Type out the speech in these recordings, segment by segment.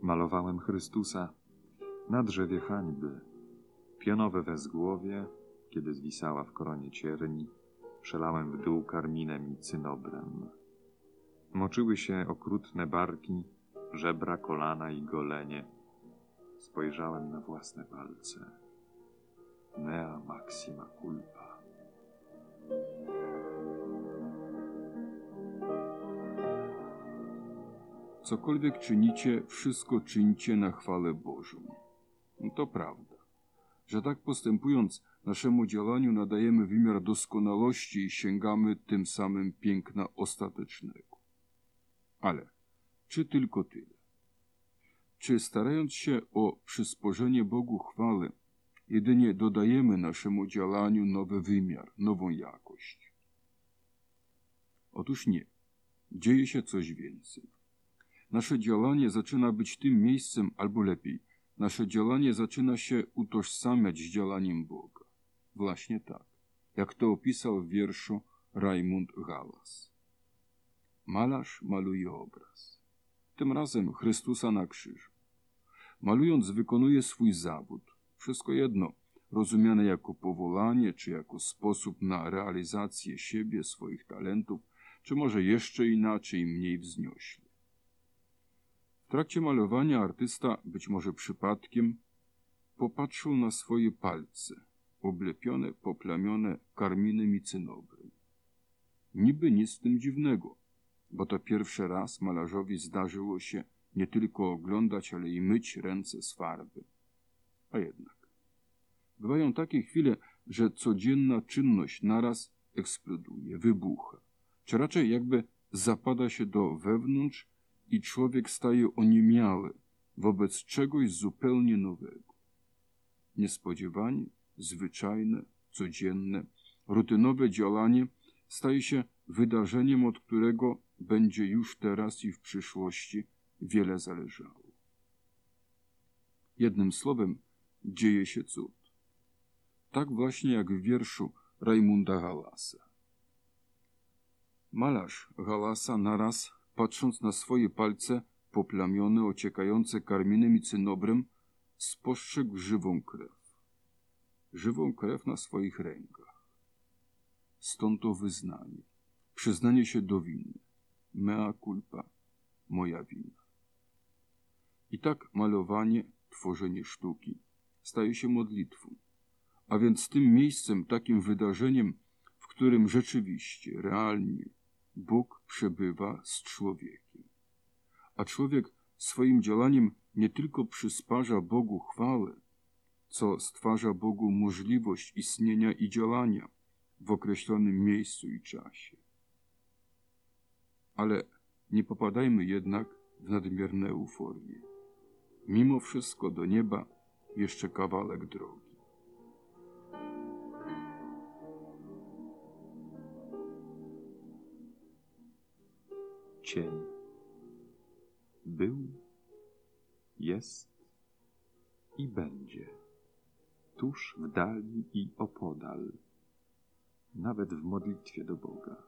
Malowałem Chrystusa na drzewie hańby, pionowe wezgłowie, kiedy zwisała w koronie cierni, przelałem w dół karminem i cynobrem. Moczyły się okrutne barki, żebra, kolana i golenie. Spojrzałem na własne palce. Mea maxima culpa. Cokolwiek czynicie, wszystko czyńcie na chwałę Bożą. To prawda, że tak postępując, naszemu działaniu nadajemy wymiar doskonałości i sięgamy tym samym piękna ostatecznego. Ale czy tylko tyle? Czy starając się o przysporzenie Bogu chwały, jedynie dodajemy naszemu działaniu nowy wymiar, nową jakość? Otóż nie. Dzieje się coś więcej. Nasze działanie zaczyna być tym miejscem, albo lepiej, nasze działanie zaczyna się utożsamiać z działaniem Boga. Właśnie tak, jak to opisał w wierszu Raimund Gallas. Malarz maluje obraz. Tym razem Chrystusa na krzyżu. Malując wykonuje swój zawód. Wszystko jedno, rozumiane jako powołanie, czy jako sposób na realizację siebie, swoich talentów, czy może jeszcze inaczej, mniej wzniośle. W trakcie malowania artysta, być może przypadkiem, popatrzył na swoje palce, oblepione, poplamione karminem i cynobrem. Niby nic w tym dziwnego, bo to pierwszy raz malarzowi zdarzyło się nie tylko oglądać, ale i myć ręce z farby. A jednak. Bywają takie chwile, że codzienna czynność naraz eksploduje, wybucha, czy raczej jakby zapada się do wewnątrz i człowiek staje oniemiały wobec czegoś zupełnie nowego. Niespodziewanie, zwyczajne, codzienne, rutynowe działanie staje się wydarzeniem, od którego będzie już teraz i w przyszłości wiele zależało. Jednym słowem, dzieje się cud. Tak właśnie jak w wierszu Raimunda Gallasa. Malarz Gallasa naraz, patrząc na swoje palce poplamione, ociekające karminem i cynobrem, spostrzegł żywą krew. Żywą krew na swoich rękach. Stąd to wyznanie, przyznanie się do winy. Mea culpa, moja wina. I tak malowanie, tworzenie sztuki staje się modlitwą, a więc tym miejscem, takim wydarzeniem, w którym rzeczywiście, realnie Bóg przebywa z człowiekiem. A człowiek swoim działaniem nie tylko przysparza Bogu chwałę, co stwarza Bogu możliwość istnienia i działania w określonym miejscu i czasie. Ale nie popadajmy jednak w nadmierne euforie. Mimo wszystko do nieba jeszcze kawałek drogi. Cień. Był, jest i będzie. Tuż w dali i opodal. Nawet w modlitwie do Boga.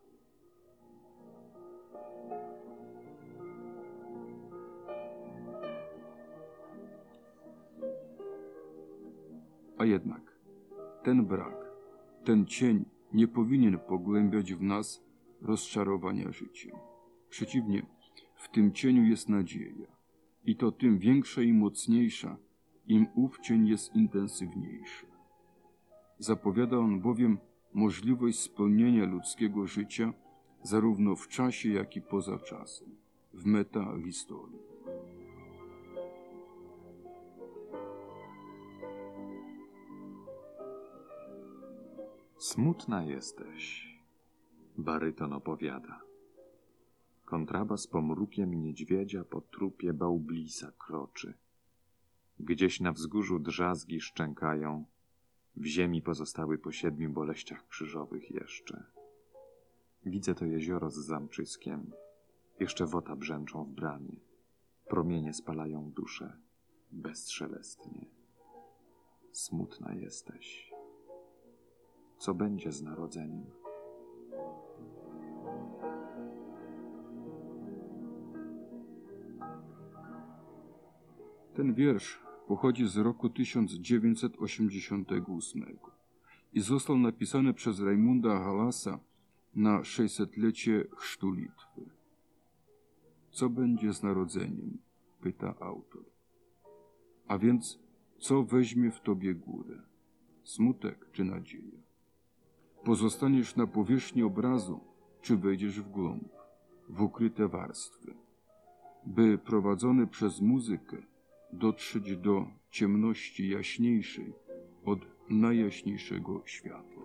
A jednak ten brak, ten cień nie powinien pogłębiać w nas rozczarowania życiem. Przeciwnie, w tym cieniu jest nadzieja. I to tym większa i mocniejsza, im ów cień jest intensywniejszy. Zapowiada on bowiem możliwość spełnienia ludzkiego życia zarówno w czasie, jak i poza czasem, w metahistorii. Smutna jesteś, baryton opowiada. Kontrabas pomrukiem niedźwiedzia po trupie Baublisa kroczy. Gdzieś na wzgórzu drzazgi szczękają, w ziemi pozostały po 7 boleściach krzyżowych jeszcze. Widzę to jezioro z zamczyskiem, jeszcze wota brzęczą w bramie, promienie spalają duszę bezszelestnie. Smutna jesteś. Co będzie z narodzeniem? Ten wiersz pochodzi z roku 1988 i został napisany przez Rajmunda Halasa na 600-lecie chrztu Litwy. Co będzie z narodzeniem? Pyta autor. A więc co weźmie w tobie górę? Smutek czy nadzieja? Pozostaniesz na powierzchni obrazu, czy wejdziesz w głąb, w ukryte warstwy, by prowadzony przez muzykę dotrzeć do ciemności jaśniejszej od najjaśniejszego światła.